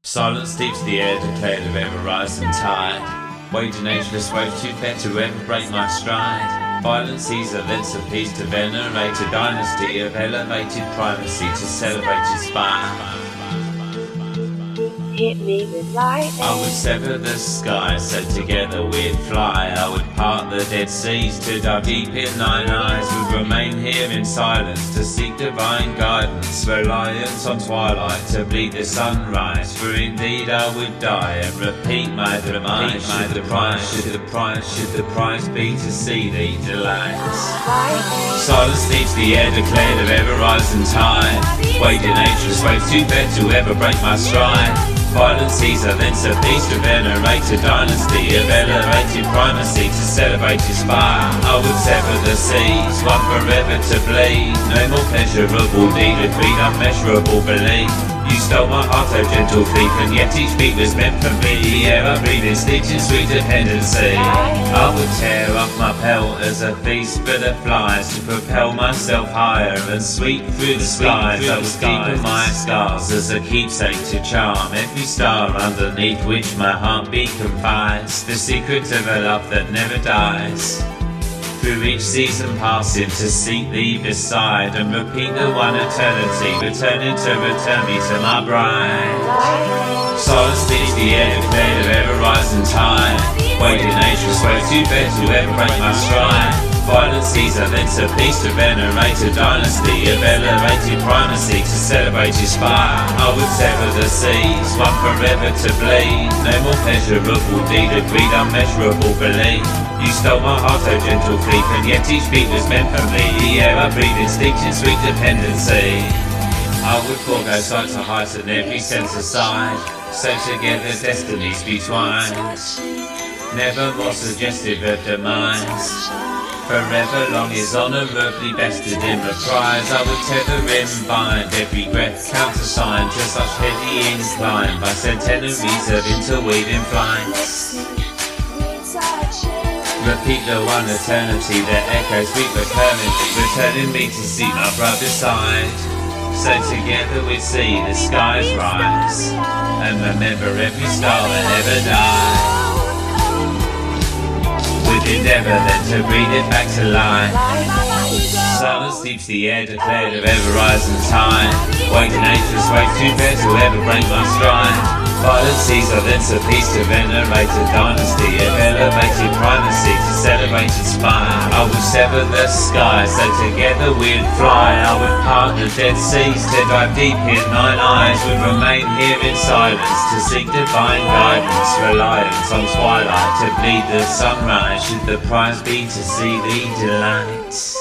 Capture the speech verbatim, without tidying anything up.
Silence steeps the air, declared of ever-rising tide. Wading ageless waves too fair to ever break my stride. Violent seas are thence of peace to venerate a dynasty of elevated primacy to celebrate its spire. Hit me with lightning. I would sever the sky, so together we'd fly. I would part the dead seas to dive deep in thine eyes. Would remain here in silence to seek divine guidance, reliant on twilight to bleed the sunrise. For indeed I would die and repeat my demise. Should the prize, should the prize, should the prize be to see thee delight. Silence steeps the air, declared of ever-rising tide. Wading ageless waves too fair to ever break my stride. Violent seas are thence of peace to venerate a dynasty of elevated primacy to celebrate its fire. I would sever the seas, one forever to bleed. No more pleasurable deed, a creed unmeasurable belief. You stole my heart, oh gentle thief, and yet each beat was meant for me. The air I breathe is steeped in sweet dependency. I would tear off my pelt as a feast for the flies, to propel myself higher and sweep through the skies. I would deepen my scars as a keepsake to charm every star underneath which my heartbeat confides. The secret of a love that never dies. Through each season passing to seek thee beside, and repeat the one eternity, returning to return me to my bride. Silence steeps the air, declared of ever-rising tide. Wading ageless waves too fair to ever break my stride. Violent seas are thence of peace to venerate a dynasty of elevated primacy to celebrate its fire. I would sever the seas, one forever to bleed. No more pleasurable deed, a creed unmeasurable belief. You stole my heart, oh gentle thief, and yet each beat was meant for me. The air I breathe is steeped in sweet dependency. I would forego sight to height and every sense aside, so together destinies be twined. Never more suggestive of demise. Forever long is honourably bested in reprise. I would tether and bind every breath countersigned to such heady incline by centenaries of interweaving flights. Repeat the one eternity that echoes sweet recurrently, returning me to see my brother's side. So together we see the skies rise, and remember every star that ever died. With endeavour then to breathe it back to life. Silence steeps the air, declared of ever-rising tide. Wading ageless waves too fair to ever break my stride. Violent seas are thence of peace to venerate a dynasty of elevated primacy to celebrate its fire. I would sever the sky, so together we'd fly. I would part the dead seas to dive deep in thine eyes. Would remain here in silence to seek divine guidance, reliant on twilight to bleed the sunrise. Should the prize be to see thee delight.